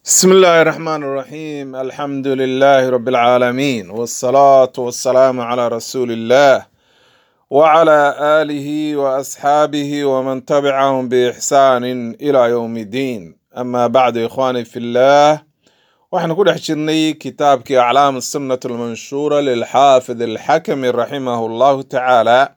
بسم الله الرحمن الرحيم الحمد لله رب العالمين والصلاة والسلام على رسول الله وعلى آله وأصحابه ومن تبعهم بإحسان إلى يوم الدين أما بعد إخواني في الله وإحنا كل حشرني كتابك أعلام السنة المنشورة للحافظ الحكم رحمه الله تعالى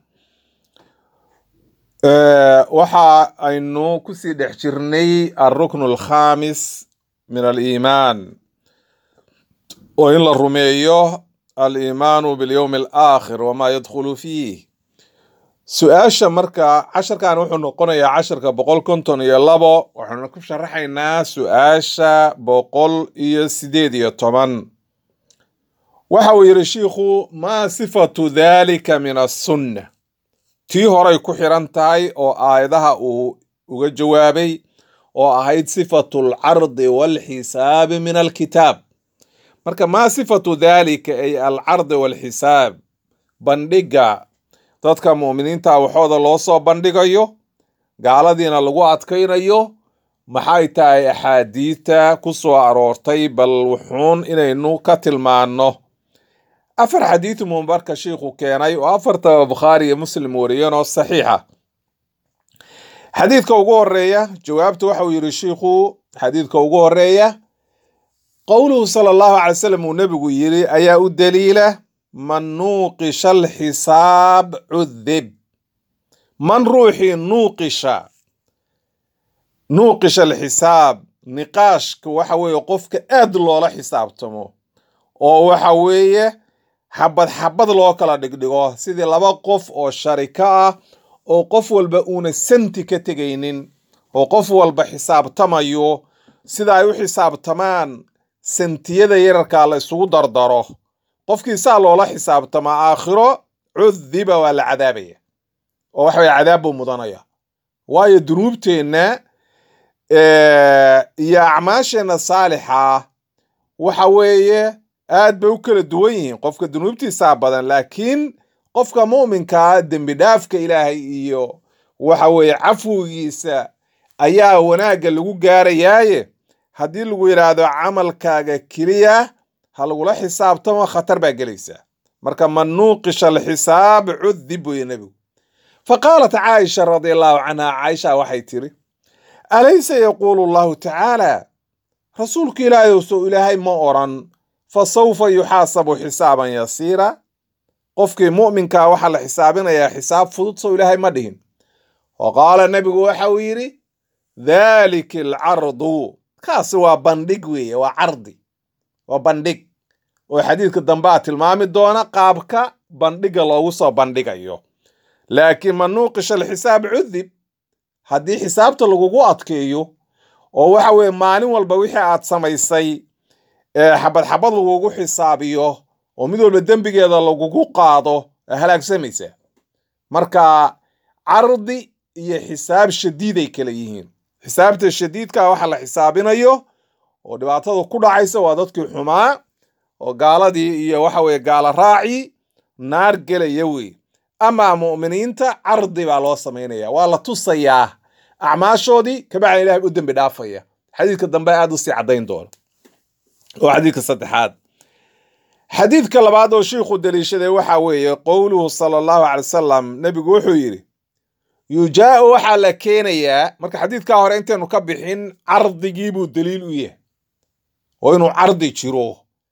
وحا أنه كسي دحشرني الركن الخامس من الإيمان وإن الرميه الإيمان باليوم الآخر وما يدخل فيه سؤال مركا عشر كان وحو نقونيا عشر بقول كنتون يلابو وحو نكف شرحينا سؤال بقول سيديد طبعا وحو يرشيخو ما صفة ذلك من السنة تي هوري كحيرانتاي او آيدها او جوابي oo ahayd sifatu alcardi walxisaabi min alkitaab marka maa sifatu daalika ay alcardi walxisaab bandhiga dadka mu'miniinta waxooda loo soo bandhigayo gaaladiina lagu adkaynayo maxay tahay axaadiita ku soo aroortay bal wuxuun inaynu ka tilmaano afar xadiid marka sheekhu keenay oo afarta bukhaari iyo muslim wariyeen oo saxiixa xadiidka ugu horeeya jawaabtu waxa uu yiri sheekhu xadiidka ugu horeeya qowluhu sallallahu alayhi wasallam uu nabigu yiri ayaa u daliila man nuqisha alxisaab udhib man ruuxi nuqisha alxisaab niqaashka waxa weeye qofka aad loola xisaabtamo oo waxa weeye xabad loo kala dhigdhigo sidii laba qof oo sharika ah oo qof walba uuna senti ka tegaynin oo qof walba xisaabtamayo sida ay u xisaabtamaan sentiyada yararka la isugu dardaro qofkii saa loola xisaabtama aakhiro cudhiba waa la cadaabaya oo waxa way cadaab buu mudanaya waayo dunuubteena iyo acmaasheena saalixa waxa weeye aad bay u kala duwan yihiin qofka dunuubtiisa badan laakiin qofka muuminka dambi dhaafka ilaahay iyo waxa weeye cafwigiisa ayaa wanaaga lagu gaarayaaye haddii lagu yiraahdo camalkaaga kaliya ha lagula xisaabtamo khatar baa gelaysa marka man nuqisha alxisaab cudhib ya nabigu faqaalat caaisha radiyallahu anha caaisha waxay tiri alaysa yaqulu allahu tacaala rasuulka ilaahay soo ilaahay ma oran fasawfa yuxaasabu xisaaban yasiira qofkii mu'minka waxa la xisaabinayaa xisaab fudud soo ilaahay ma dhihin waqaala nabigu waxa uu yiri dhalika alcardu kaas waa bandhig weeye waa cardi waa bandhig oo xadiidka dambe tilmaami doona qaabka bandhiga loogu soo bandhigayo laakiin man nuqisha alxisaab cudhib haddii xisaabta lagugu adkeeyo oo waxa weeye maalin walba wixii aad samaysay xabad lagugu xisaabiyo oo mid walba dembigeeda lagugu qaado halaagsamaysa marka cardi iyo xisaab shadiid ay kala yihiin xisaabta shadiidka waxa la xisaabinayo oo dhibaatada ku dhacaysa waa dadkii xumaa oo gaaladii iyo waxa weeye gaala raaci naar gelaya wey ama mu'miniinta cardi baa loo sameynaya waa la tusayaa acmaashoodii kabacdi ilaahay u dembi dhaafaya xadiidka dambe aad u sii cadayn doono oo xadiidka saddexaad xadiidka labaad oo sheekhu daliishaday waxa weeye qowluhu sallallahu alayhi wasallam nabigu wuxuu yiri yujaa'u waxa la keenayaa marka xadiidka hore inteenu ka bixin cardigii buu daliil u yahay oo inuu cardi jiro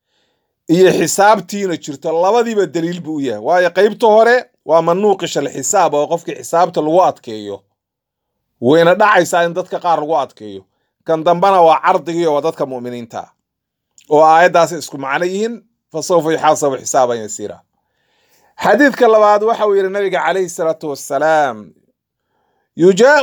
iyo xisaabtiina jirto labadiiba daliil buu yahay waayo qaybta hore waa manuuqish alxisaab oo qofkii xisaabta lagu adkeeyo wayna dhacaysaa in dadka qaar lagu adkeeyo kan dambana waa cardigii oo dadka mu'miniinta oo aayadaas isku macno yihiin فسوف يحاسب حسابا يسيرا حديث كلاباد وحو يرى النبي عليه الصلاة والسلام يجاء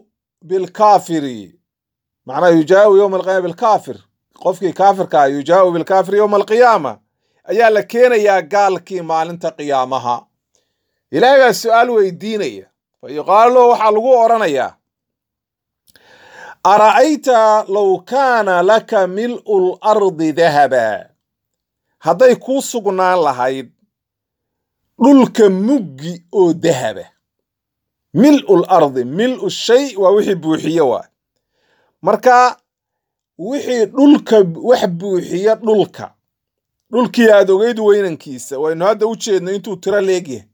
بالكافر معناه يجاء يوم القيامة بالكافر قفك كافر كا يجاء بالكافر يوم القيامة أيا لكينا يا قال كي مال انت قيامها إلهي السؤال ويديني فيقال له وحلقوا أرانيا أرأيت لو كان لك ملء الأرض ذهبا hadday kuu sugnaan lahayd dhulka muggi oo dahaba mil'ul ardi mil'u shay waa wixii buuxiye waa marka wixii dhulka wax buuxiya dhulkii aad ogeyd weynankiisa waynu hadda u jeedno intuu tiro leegyahay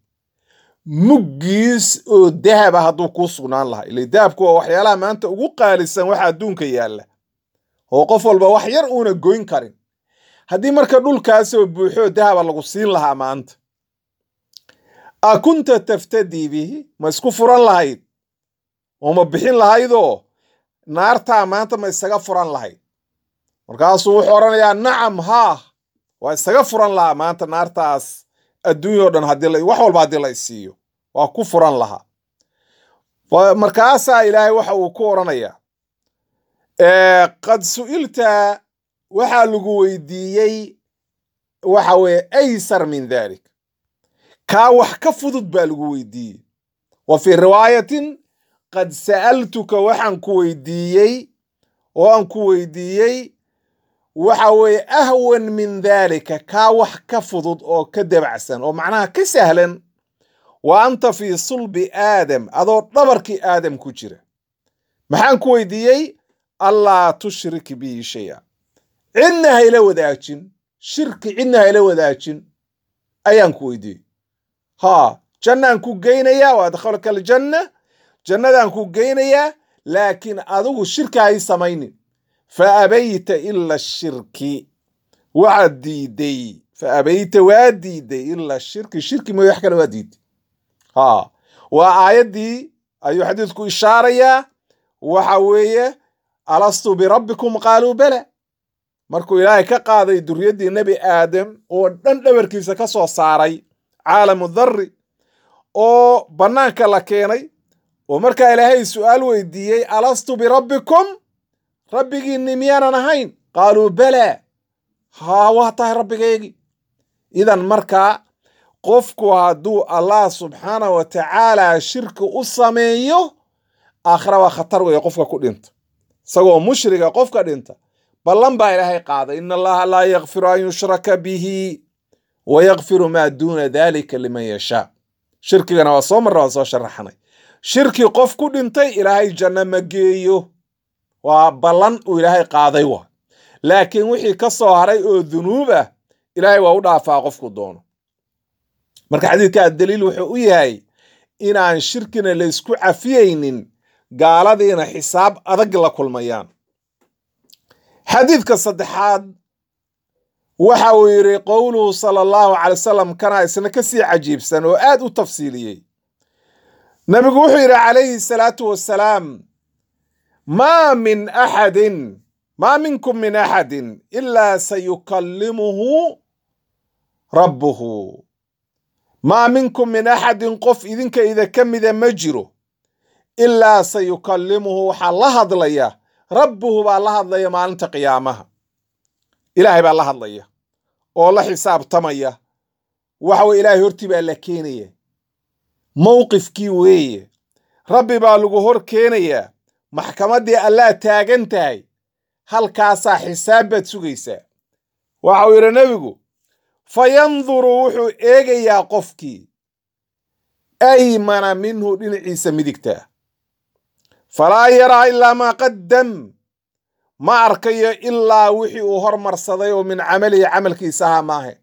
muggiis oo dahaba hadduu kuu sugnaan lahaa ila dahabku waa waxyaalaha maanta ugu qaalisan waxa adduunka yaalla oo qof walba wax yar uuna goyn karin haddii marka dhulkaasoo buuxoo dahaba lagu siin lahaa maanta a kunta taftadii bihi ma isku furan lahayd oo ma bixin lahaydoo naartaa maanta ma isaga furan lahayd markaasuu wuxuu odhanayaa nacam haa waa isaga furan lahaa maanta naartaas adduunyao dhan wax walba haddii la isiiyo waa ku furan lahaa markaasaa ilaahay waxa uu ku odhanayaa qad su'ilta waxaa lagu weydiiyey waxa weeye aysar min dalik kaa wax ka fudud baa lagu weydiiyey wa fii riwaayatin qad sa'altuka waxaan ku weydiiyey oo aan ku weydiiyey waxa weeye ahwan min daalika kaa wax ka fudud oo ka dabacsan oo macnaha ka sahlan wa anta fii sulbi aadam adoo dhabarkii aadam ku jira maxaan ku weydiiyey allaa tushrik bii shaya cidna hayla wadaajin shirki cidna hayla wadaajin ayaan ku weydiiyey haa jannaan ku geynayaa wa adkhalaka aljanna jannadaan ku geynayaa laakiin adigu shirki hay samaynin fa abayta ila shirki waxaad diiday fa abayta waa diiday ila shirki mooy wax kale waa diiday haa waa aayaddii ayuu xadiidku ishaarayaa waxa weeye alastu birabbikum qaaluu bala markuu ilaahay ka qaaday durriyaddii nebi aadam oo dhan dhabarkiisa ka soo saaray caalamu dharri oo bannaanka la keenay oo markaa ilaahay su'aal weydiiyey alastu birabbikum rabbigiinni miyaanan ahayn qaaluu balaa haa waa tahay rabbigaygii idan markaa qofku hadduu allah subxaana wa tacaala shirki u sameeyo aakhira waa khatar weeye qofka ku dhinta isagoo mushriga qofka dhinta ballan baa ilaahay qaaday ina allaha laa yakfiru an yushraka bihi wa yakfiru maa duuna dalika liman yashaa shirkigana waa soo marra waa soo sharaxnay shirki qof ku dhintay ilaahay janno ma geeyo waa ballan uu ilaahay qaaday wa laakiin wixii ka soo haray oo dunuub ah ilaahay waa u dhaafaa qofku doono marka xadiidkaa daliil wuxuu u yahay inaan shirkina laysku cafiyeynin gaaladiina xisaab adag la kulmayaan xadiidka saddexaad waxa uu yidhi qowluhu sala allahu calay wasalam kana isna ka sii cajiibsan oo aad u tafsiiliyey nabigu wuxuu yidhi calayhi salaatu wassalaam maa minkum min axadin ilaa sayukallimuhu rabbuhu maa minkum min axadin qof idinka ka mida ma jiro ilaa sayukallimuhu waxaa la hadlaya rabbuhu baa la hadlaya maalinta qiyaamaha ilaahay baa la hadlaya oo la xisaabtamaya waxa weye ilaahay hortii baa la keenaya mowqifkii weeye rabbi baa lagu hor keenayaa maxkamaddii allaa taagan tahay halkaasaa xisaab baad sugaysaa waxa uu yidhi nebigu fa yanduru wuxuu eegayaa qofkii aymana minhu dhinaciisa midigta falaa yaraa ilaa maa qaddam ma arkayo ilaa wixii uu hormarsaday oo min camalihi camalkiisa ahaa maahe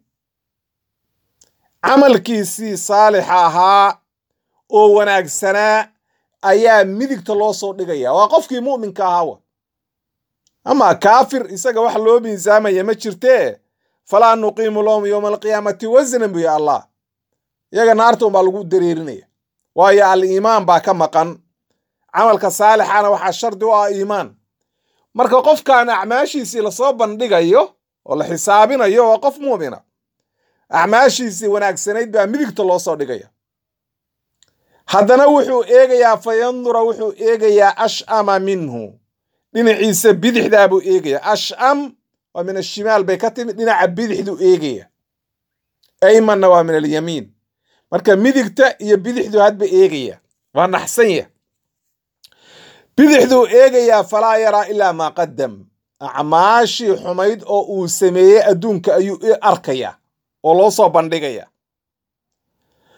camalkiisii saalixa ahaa oo wanaagsanaa ayaa midigta loo soo dhigaya waa qofkii mu'minka ahaa ama kaafir isaga wax loo miisaamaya ma jirtee falaa nuqiimu lahum yowma alqiyaamati wasnan buya allah iyaga naarta unbaa lagu dareerinaya waayo al-iimaan baa ka maqan camalka saalixana waxaa shardi u ah iimaan marka qofkaan acmaashiisii lasoo bandhigayo oo la xisaabinayo waa qof mu'mina acmaashiisii wanaagsanayd baa midigta loo soo dhigaya haddana wuxuu eegayaa fayandura wuxuu eegayaa ash'ama minhu dhinaciisa bidixdaa buu eegayaa ash'am waa min ashimaal bay ka timid dhinaca bidixduu eegaya aymanna waa min alyamiin marka midigta iyo bidixdu hadba eegaya waa naxsanya bidixduu eegayaa falaa yaraa ilaa maa qaddam acmaashii xumayd oo uu sameeyey adduunka ayuu arkaya oo loo soo bandhigaya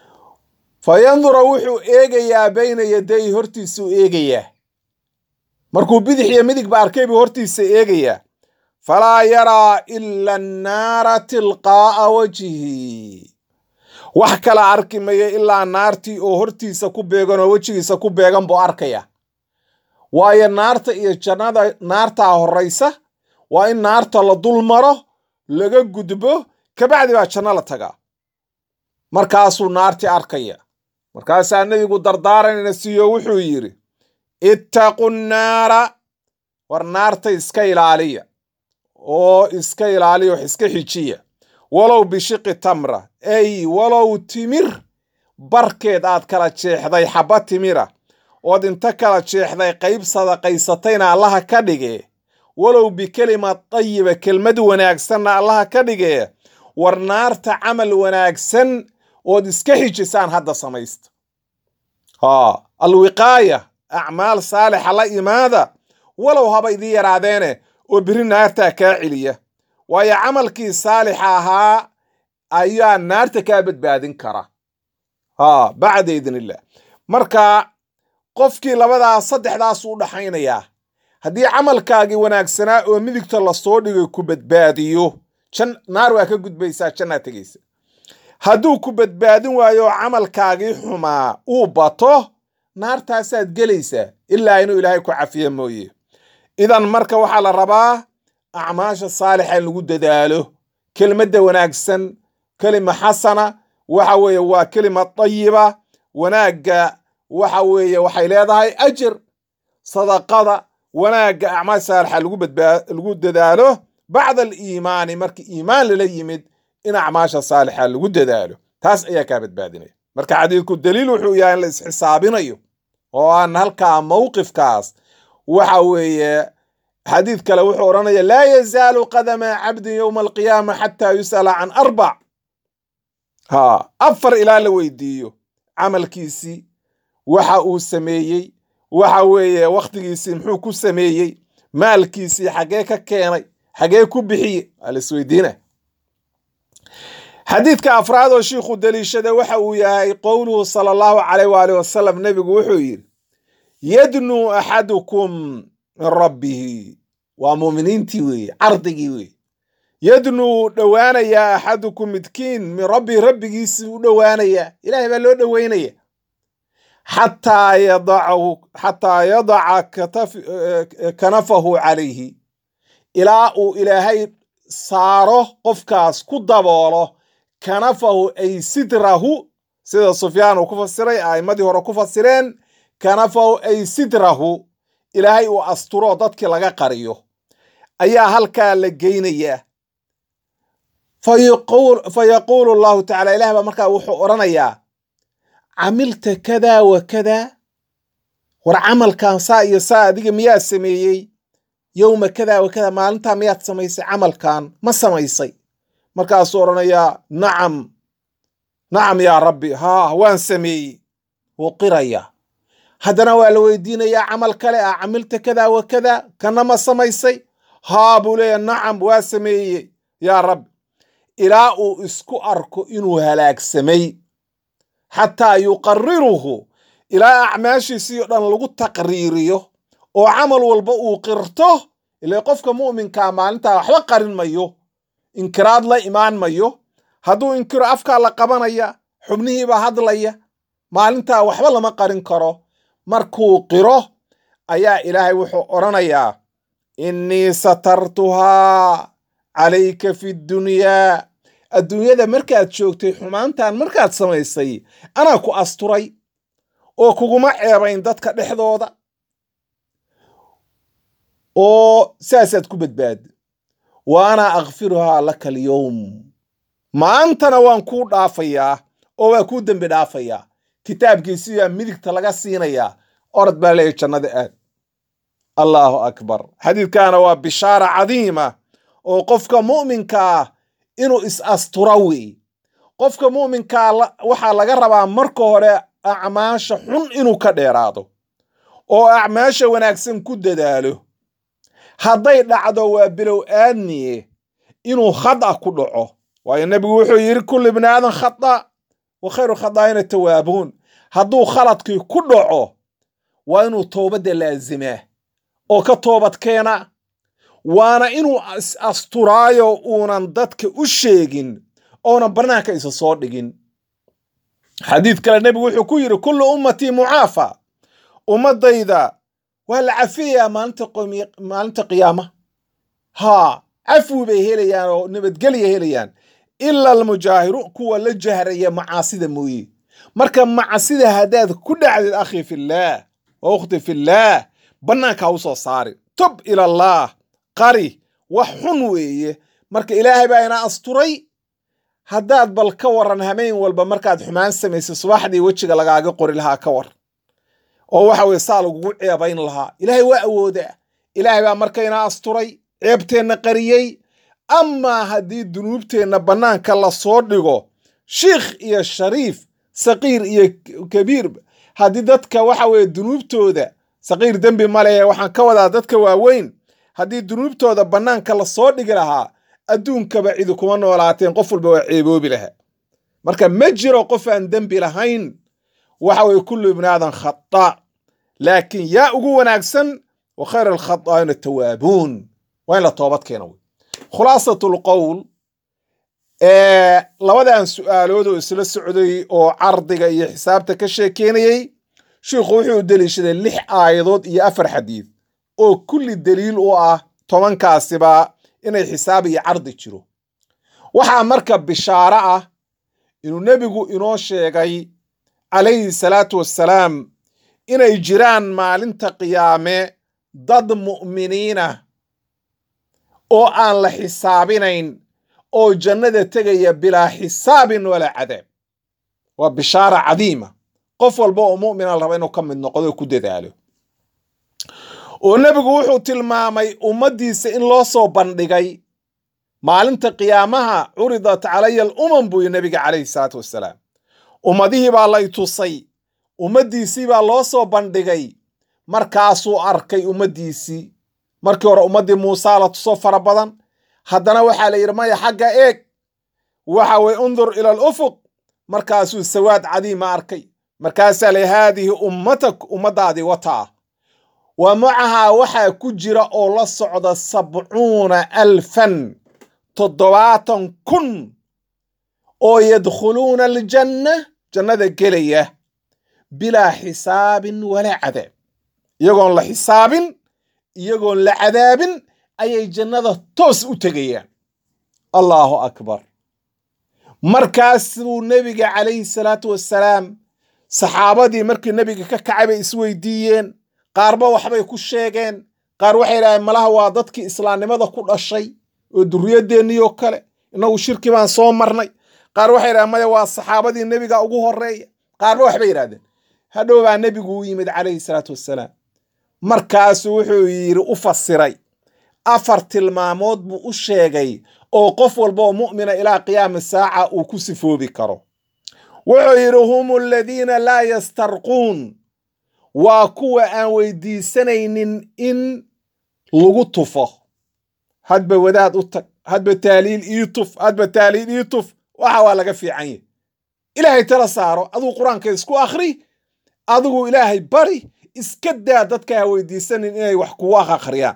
fa yandura wuxuu eegayaa bayna yaday hortiisuu eegayaa markuu bidix iyo midig ba arkay buu hortiisa eegaya falaa yaraa ila annaara tilqaa'a wajhi wax kala arki mayo ilaa naartii oo hortiisa ku beegan oo wejigiisa ku beegan buu arkaya waayo naarta iyo jannada naartaa horraysa waa in naarta la dul maro laga gudbo kabacdi baa janno la tagaa markaasuu naartii arkaya markaasaa nebigu dardaaranina siiyo wuxuu yidhi ittaqu nnaara war naarta iska ilaaliya oo iska ilaaliya wax iska xijiya walow bishiqi tamra ay walow timir barkeed aad kala jeexday xabba timira ood inta kala jeexday qayb sadaqaysatayna allaha ka dhige walow bikelima tayiba kelmad wanaagsanna allaha ka dhige war naarta camal wanaagsan ood iska xijisaan hadda samaysta alwiqaaya acmaal saalixa la imaada walow haba idii yaraadeene oo biri naartaa kaa celiya waayo camalkii saalixa ahaa ayaa naarta kaa badbaadin kara bacda idnillah marka qofkii saddexdaas u dhaxaynayaa haddii camalkaagii wanaagsanaa oo midigta lasoo dhigay ku badbaadiyo naar waa ka gudbaysaa jannaa tegaysa hadduu ku badbaadin waayo camalkaagii xumaa uu bato naartaasaad gelaysaa ilaa inuu ilaahay ku cafiye mooye idan marka waxaa la rabaa acmaasha saalixa in lagu dadaalo kelmadda wanaagsan kelima xasana waxa weeye waa kelima tayiba wanaagga waxa weeye waxay leedahay ajir sadaqada wanaagga acmaal saalixa lagu dadaalo bacda aliimaani marka iimaan lala yimid in acmaasha saalixa lagu dadaalo taas ayaa kaa badbaadinaya marka xadiidku daliil wuxuu yahay in la isxisaabinayo oo aan halkaa mawqifkaas waxa weeye xadiid kale wuxuu odhanaya laa yazaalu qadama cabdin yowma alqiyaama xataa yus'ala can arbac afar ilaa la weydiiyo camalkiisii waxa uu sameeyey waxa weeye wakhtigiisii muxuu ku sameeyey maalkiisii xagee ka keenay xagee ku bixiye waa la isweydiina xadiidka afraad oo shiikhu daliishada waxa uu yahay qowluhu sala allahu calayh waalihi wasalam nebigu wuxuu yidhi yadnuu axadukum min rabbihi waa muuminiintii weeye cardigii weeye yadnuu dhowaanayaa axadukum midkiin min rabbihi rabbigiisii u dhowaanayaa ilaahay baa loo dhoweynaya xataa yadaca kanafahu calayhi ilaa uu ilaahay saaro qofkaas ku daboolo kanafahu ay sidrahu sida sufyaan uu ku fasiray a'immadii hore ku fasireen kanafahu ay sidrahu ilaahay uu asturo dadkii laga qariyo ayaa halkaa la geynayaa fayaquulu allahu tacala ilaah baa markaa wuxuu odhanayaa camilta kada wa kada war camalkan saa iyo saa adiga miyaa sameeyey yowma kada wa kada maalintaa miyaad samaysay camalkan ma samaysay markaasuu odhanayaa nacam yaa rabbi waan sameeyey wuu qiraya haddana waa la weydiinayaa camal kale camilta kada wa kada kana ma samaysay buu leeya nacam waa sameeyey yaa rabbi ilaa uu isku arko inuu halaagsamay xataa yuqariruhu ilaa acmaashiisii o dhan lagu taqriiriyo oo camal walba uu qirto ilaa qofka mu'minkaa maalintaa waxba qarin mayo inkiraad la imaan mayo hadduu inkiro afkaa la qabanaya xubnihiibaa hadlaya maalintaa waxba lama qarin karo markuu qiro ayaa ilaahay wuxuu odhanayaa innii satartuhaa calayka fi dunyaa adduunyada markaad joogtay xumaantan markaad samaysay anaa ku asturay oo kuguma ceebayn dadka dhexdooda oo saasaad ku badbaadi wa ana akfiruhaa laka alyowm maantana waan kuu dhaafayaa oo waa kuu dembi dhaafayaa kitaabkiisiyaa midigta laga siinayaa orod baa leeyahy jannada aad allahu akbar xadiidkaana waa bishaara cadiima oo qofka mu'minkaa inuu is-astura wey qofka mu'minkaa waxaa laga rabaa marka hore acmaasha xun inuu ka dheeraado oo acmaasha wanaagsan ku dadaalo hadday dhacdo waa bilow aadniye inuu khada ku dhaco waayo nebigu wuxuu yidhi kullu ibni aadan khada wa khayru khadaa'ina tawaabuun hadduu khaladkii ku dhaco waa inuu toobadda laazimaa oo ka toobad keena waana inuu asturaayo uunan dadka u sheegin oonan bannaanka isa soo dhigin. xadiid kale nebigu wuxuu ku yidhi kullu ummatii mucaafa, ummadayda waa la cafiyaa maalinta qiyaama. haa, cafwi bay helayaan oo nabadgelya helayaan ila almujaahiruun, kuwa la jahraya macaasida mooye. marka macsida haddaad ku dhacdid akhi fillaah wa ukhti fillaah, bannaanka ha u soo saari, tub ila allah, qari, wax xun weeye. marka ilaahay baa ina asturay. haddaad bal ka waran hameen walba markaad xumaan samaysay subaxdii wejiga lagaaga qori lahaa ka war, oo waxa weye saa lagugu ceebayn lahaa. ilaahay waa awoodaa. ilaahay baa marka ina asturay, ceebteenna qariyey. amaa haddii dunuubteenna bannaanka la soo dhigo, shiikh iyo shariif, saqiir iyo kabiir, haddii dadka waxa weye dunuubtooda, saqiir dembi ma lehe, waxaan ka wadaa dadka waaweyn, haddii dunuubtooda bannaanka la soo dhigi lahaa, adduunkaba cidi kuma noolaateen, qof walba waa ceeboobi lahaa. marka ma jiro qof aan dembi lahayn. waxa weye kullu ibni aadan khata, laakiin yaa ugu wanaagsan wa khayr alkhataa'ina tawaabuun, waa in la toobad keena wey. khulaasatul qowl, labadan su'aalood oo isla socday oo cardiga iyo xisaabta ka sheekeynayey, shiikhu wuxuu deliishaday 6 aayadood iyo 4 xadiid oo kulli daliil u ah 10kaasiba inay xisaab iyo cardi jiro. waxaa marka bishaaro ah inuu nebigu inoo sheegay calayhi salaatu wassalaam inay jiraan maalinta qiyaame dad mu'miniina oo aan la xisaabinayn oo jannada tegaya bilaa xisaabin walaa cadaab. waa bishaara cadiima. qof walba oo mu'mina la raba inuu ka mid noqdo oo ku dadaalo. oo nebigu wuxuu tilmaamay ummaddiisa in loo soo bandhigay maalinta qiyaamaha, curidat calaya alumam buu nebiga calayhi salaatu wassalaam. ummadihii baa lay tusay, ummaddiisii baa loo soo bandhigay. markaasuu arkay ummaddiisii. markii hore ummaddii muusaa la tuso fara badan, haddana waxaa la yidhi maya xagga eeg, waxa weye undur ila alufuq. markaasuu sawaad cadiima arkay. markaasaa la haadihi ummatak, ummaddaadii wataa. wa macahaa waxaa ku jira oo la socda 70,000 70,000 oo yadkhuluuna aljanna, jannada gelaya bilaa xisaabin walaa cadaab. iyagoon la xisaabin, iyagoon la cadaabin ayay jannada toos u tegayaan. allahu akbar. markaasuu nebiga calayhi salaatu wassalaam, saxaabadii markii nebiga ka kacay bay isweydiiyeen. qaarba waxbay ku sheegeen. qaar waxay idhaaheen malaha waa dadkii islaamnimada ku dhashay oo durriyadeennii oo kale, innagu shirki baan soo marnay. qaar waxay idhaaheen maya waa saxaabadii nebiga ugu horreeya. qaarba waxbay yidhahdeen. hadhow baa nebigu u yimid calayhi salaatu wassalaam. markaasuu wuxuu yidhi u fasiray 4 tilmaamood buu u sheegay oo qof walba oo mu'mina ilaa qiyaami saaca uu ku sifoobi karo. wuxuu yidhi hum aladiina laa yastarquun, waa kuwa aan weydiisanaynin in lagu tufo. hadba wadaad u tag, hadba taaliil ii tuf, hadba taaliil ii tuf. waxa waa laga fiican yahay. ilaahay tala saaro, adigu qur-aanka isku akhri, adigu ilaahay bari, iska daa dadka ha weydiisanin inay wax kugu akhriyaan.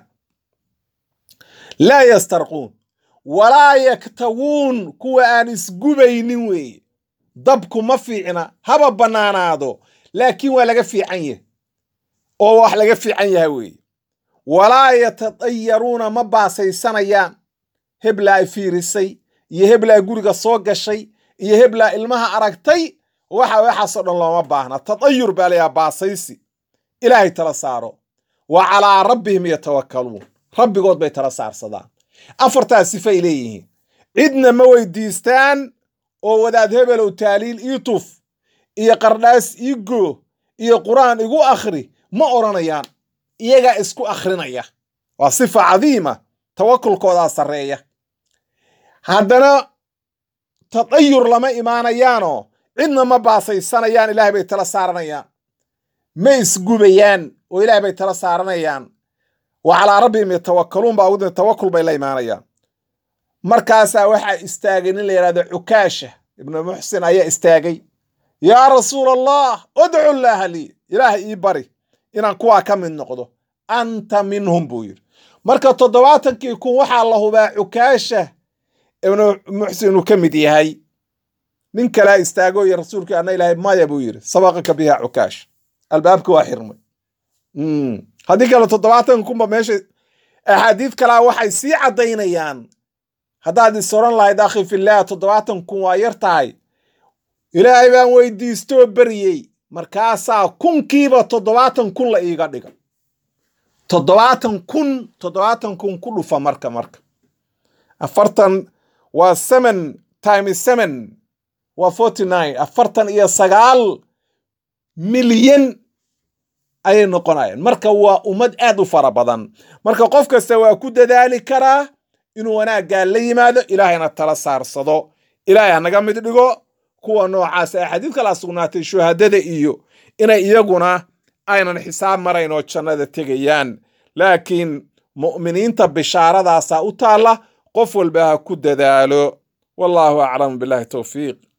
laa yastarquun walaa yaktawuun, kuwa aan isgubaynin weeye. dabku ma fiicna, haba bannaanaado, laakiin waa laga fiican yahay oo wax laga fiican yahay weeye. walaa yatatayaruuna, ma baasaysanayaan. heblaa ay fiirisay iyo heblaa guriga soo gashay iyo heblaa ilmaha aragtay, waxaasoo dhan looma baahna. tatayur baa layaa baasaysi. ilaahay tala saaro. wa calaa rabbihim yatawakkaluun, rabbigood bay tala saarsadaan. 4taas sifay leeyihiin. cidna ma weydiistaan oo wadaad hebelow taaliil ii tuf iyo qardhaas ii goo iyo qur'aan igu akhri ma odhanayaan. iyagaa isku akhrinaya. waa sifa cadiima. tawakulkoodaa sarreeya. haddana tatayur lama imaanayaanoo cidna ma baasaysanayaan. ilaahay bay tala saaranayaan. ma isgubayaan oo ilaahay bay tala saaranayaan. wa calaa rabbihim yatawakkaluun baa ugu tawakul bay la imaanayaan. markaasaa waxaa istaagay nin la yidhahdo Cukaasha ibnu Muxsin ayaa istaagay. yaa rasuul allah udcu llaaha lii, ilaahay ii bari inaan kuwaa ka mid noqdo. anta minhum buu yidhi marka 70 kun waxaa la hubaa Cukaasha ibnu Muxsin inuu ka mid yahay nin kale istaago iyo rasuulka ana ilaahay maya buu yidhi sabaqaka biha Cukaash albaabka waa xirmay haddii kale 70 kunba meesha axaadiid kale waxay sii cadaynayaan haddaad isoran lahayd akhi fillah 70 kun waa yar tahay ilaahay baan weydiistoo baryey markaasaa kunkiiba 70 kun la iiga dhiga 70 kun ku dhufa marka afartan waa 7 times 7 waa 49 49 milyan ayay noqonayaan marka waa ummad aad u fara badan marka qof kasta waa ku dadaali karaa inuu wanaagga la yimaado ilaahayna tala saarsado ilaahay naga mid dhigo kuwa noocaas ah xadiidka la sugnaatay shuhadada iyo inay iyaguna aynan xisaab marayn oo jannada tegayaan laakiin mu'miniinta bishaaradaasa u taala qof walba ha ku dadaalo wallahu a'lam billahi tawfiiq